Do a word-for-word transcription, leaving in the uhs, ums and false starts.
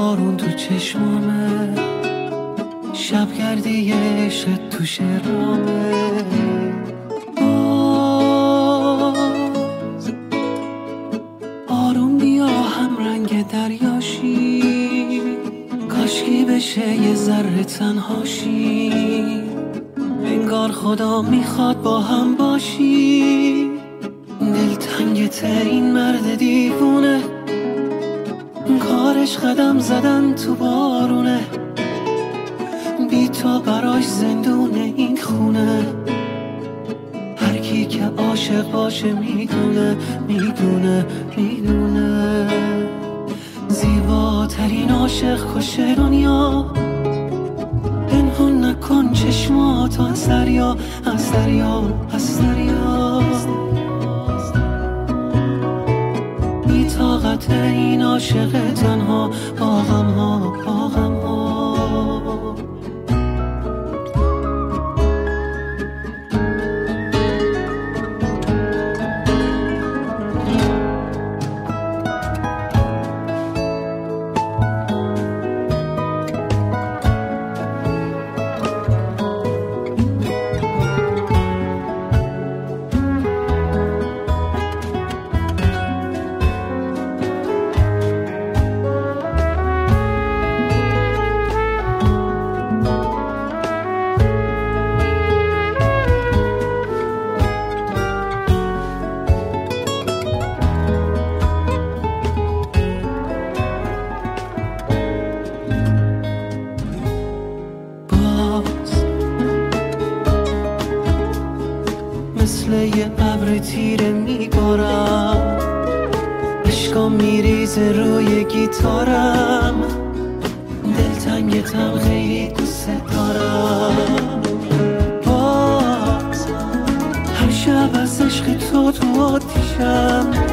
بارون تو چشمامه، شب گردی عشق تو شرامه. باز آروم بیا هم رنگ دریاشی، کاشکی بشه یه ذره تنهاشی، انگار خدا میخواد با هم باشی. دلتنگت این مرد دیوونه، کارش قدم زدن تو بارونه، بی تو براش زندونه این خونه. هر کی که عاشق باشه میدونه میدونه میدونه، زیباترین عاشق کشه دنیا. پنهون نکن چشماتو از دریا، از دریا، از دریا. بی طاقت این عاشق تنها، با غم ها، با غم ها. مثل یه ابر تیره میبارم، عشقام میریزه روی گیتارم. دلتنگتم خیلی دوست دارم. باز هر شب از عشق تو تو آتیشم،